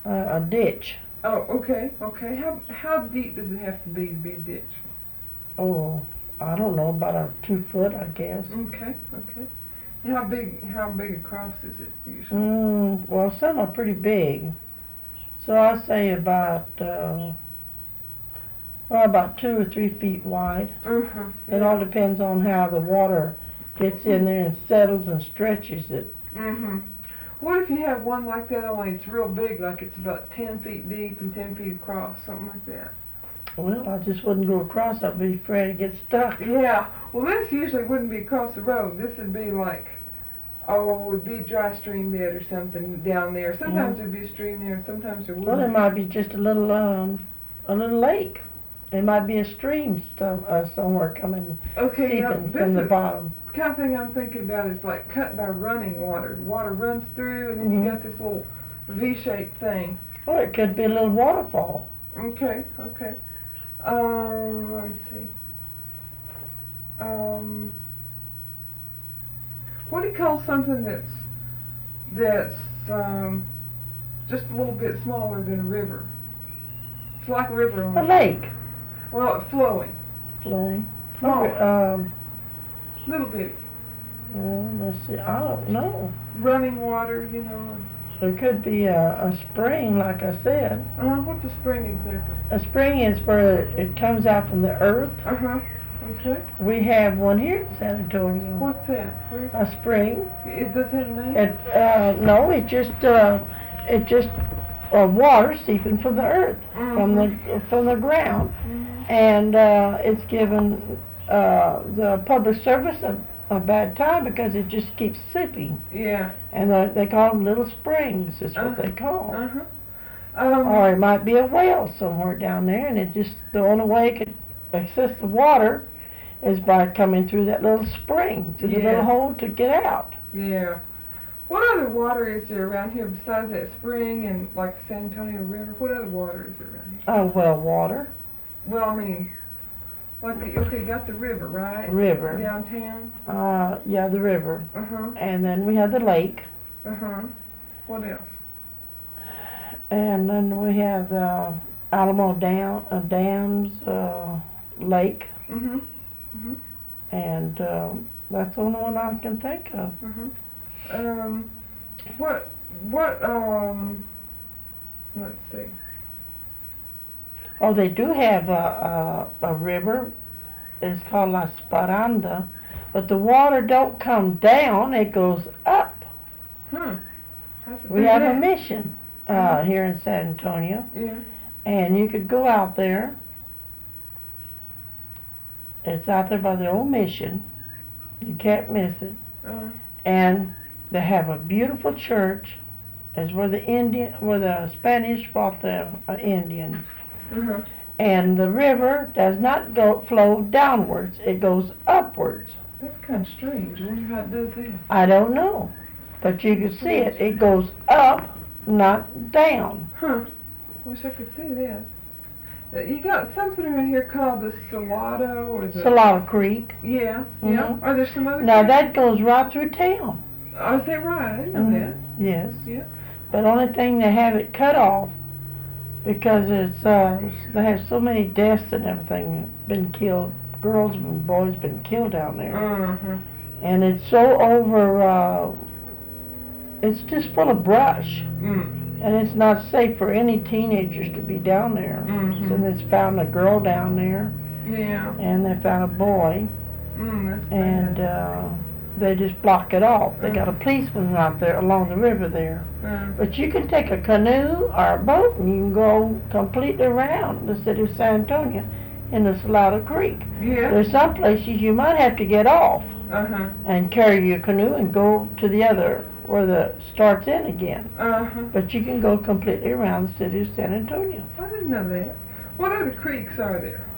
a ditch. Oh, okay, okay. How deep does it have to be a ditch? Oh, I don't know, about a 2 foot, I guess. Okay, okay. And how big across is it usually? Well, some are pretty big. So I say about 2 or 3 feet wide. Uh-huh. It all depends on how the water gets in there and settles and stretches it. Mm-hmm. What if you have one like that only it's real big, like it's about 10 feet deep and 10 feet across, something like that? Well, I just wouldn't go across. I'd be afraid to get stuck. Yeah. Well, this usually wouldn't be across the road. This would be like, oh, it would be a dry stream bed or something down there. Sometimes there'd be a stream there, and sometimes there Well, wouldn't. it might be just a little lake. It might be a stream somewhere coming, Okay, seeping this from the is bottom. the kind of thing I'm thinking about is like cut by running water. Water runs through, and then you got this little V-shaped thing. Or it could be a little waterfall. Okay, okay. Let me see. What do you call something that's just a little bit smaller than a river? It's like a river A only. lake. Well, it's flowing. Flowing. Smaller. Little bitty. Well, let's see. I don't know. Running water, you know. There could be a spring, like I said. What's a spring exactly? A spring is where it comes out from the earth. Uh-huh. Okay. We have one here in San Antonio. What's that? Where? A spring. Does it have a name? No, it just water seeping from the earth, from the ground, and it's given the public service a bad time because it just keeps sipping. Yeah. And they call them little springs. Is what they call them. Uh-huh. Or it might be a well somewhere down there, and the only way it could access the water is by coming through that little spring, to the little hole to get out. Yeah. What other water is there around here besides that spring and like the San Antonio River? What other water is there around here? Well water. Well, I mean, like you got the river, right? River. Downtown? Yeah, the river. Uh-huh. And then we have the lake. Uh-huh. What else? And then we have Alamo Dams Lake. Mm-hmm. Mm-hmm. And that's the only one I can think of. Mm-hmm. What, let's see. Oh, they do have a river. It's called La Sparanda. But the water don't come down, it goes up. We have a mission here in San Antonio. Yeah. And you could go out there. It's out there by the old mission. You can't miss it. And they have a beautiful church. It's where the Spanish fought the Indians. And the river does not flow downwards. It goes upwards. That's kind of strange. I wonder how it does that. I don't know. But you can see it. It goes up, not down. Wish I could see that. You got something around here called the Salado or the Salado Creek. Yeah, yeah. Are there some other? Now creeks? that goes right through town. Oh, is that right? I didn't know that. Yes. Yeah. But only thing they have it cut off because it's they have so many deaths and everything been killed. Girls and boys been killed down there. And it's so over. It's just full of brush. And it's not safe for any teenagers to be down there. So they found a girl down there. Yeah. And they found a boy. That's And bad. they just block it off. They got a policeman out there along the river there. But you can take a canoe or a boat and you can go completely around the city of San Antonio in the Salado Creek. Yeah. There's some places you might have to get off and carry your canoe and go to the other where the starts in again. But you can go completely around the city of San Antonio. I didn't know that. What other creeks are there?